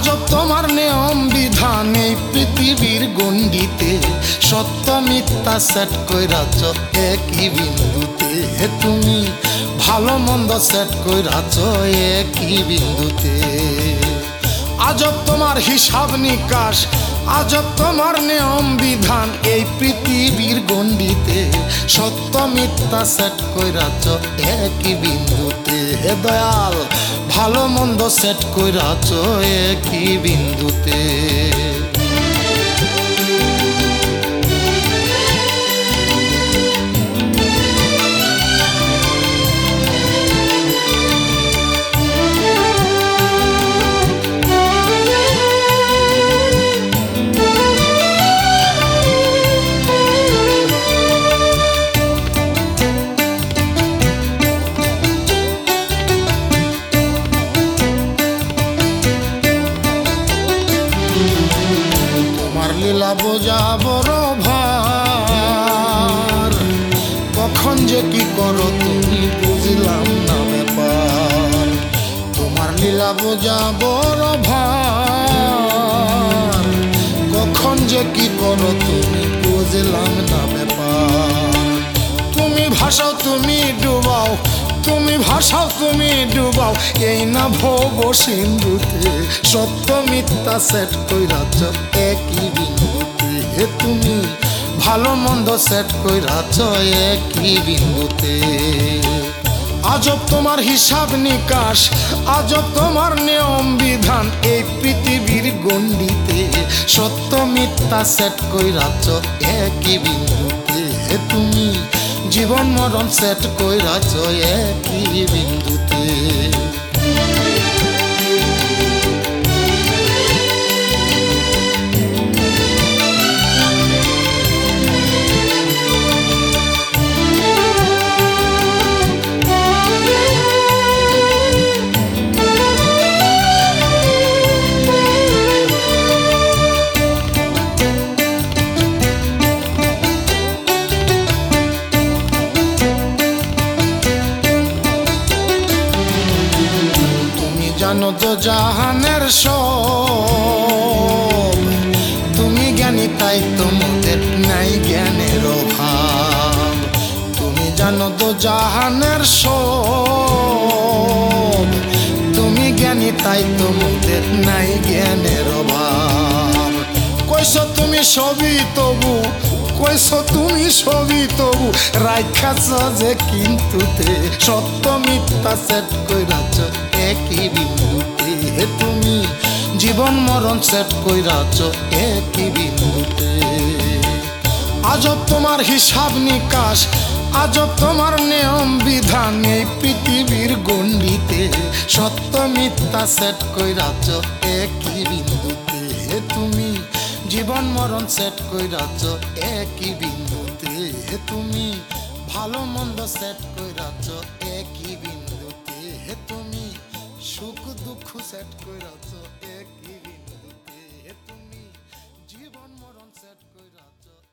আজব তোমার নিয়ম বিধান এই পৃথিবীর গণ্ডিতে, সত্য মিথ্যা সেট কইরাছ একই বিন্দুতে। তুমি ভালো মন্দ সেট কইরাছ একই বিন্দুতে। আজব তোমার হিসাব নিকাশ, আজব তোমার নিয়ম বিধান এই পৃথিবীর গণ্ডিতে, সত্য মিথ্যা সেট কইরাছ একই বিন্দুতে। হে দয়াল, ভালো মন্দ সেট কইরাছ একই বিন্দুতে। লীলা বোঝা বড় ভার, কখন যে কি করো তুমি বুঝলাম না ব্যাপার। তোমার লীলা বোঝা বড় ভার, কখন যে কি করো তুমি বুঝলাম না ব্যাপার। তুমি ভাসাও তুমি ডুবাও, তুমি ভাসাও তুমি ডুবাও এই না ভব সিন্ধুতে, সত্য মিথ্যা সেট কইরাছ একই বিন্দুতে। তুমি ভালো মন্দ সেট কইরাছ একই বিন্দুতে। আজব তোমার হিসাব নিকাশ, আজব তোমার নিয়ম বিধান এই পৃথিবীর গণ্ডিতে, সত্য মিথ্যা সেট কইরাছ একই বিন্দুতে। তুমি জীবন মরণ সেট কইরাছ একই বিন্দুতে। জানো তো জাহানের সব, তুমি জ্ঞানী তাই তোমাদের নাই জ্ঞানের অভাব। তুমি জানো তো জাহানের সব, তুমি জ্ঞানী তাই তোমাদের নাই জ্ঞানের অভাব। কইছো তুমি সবই তবু, কইছো তুমি সবই তবু রাইখাছ যে কিন্তুতে, সত্য মিথ্যা সেট কইরাছ একই বিন্দুতে। তুমি জীবন মরণ সেট কইরাছ একই বিন্দুতে। আজব তোমার হিসাব নিকাশ, আজব তোমার নিয়ম বিধান এই পৃথিবীর গণ্ডিতে, সত্য মিথ্যা সেট কইরাছ একই বিন্দুতে। তুমি জীবন মরণ সেট কইরাছ একই বিন্দুতে। তুমি ভালো মন্দ সেট কইরাছ একই বিন্দুতে। তুমি সুখ দুঃখ সেট কইরাছ একই বিন্দুতে। তুমি জীবন মরণ সেট কইরাছ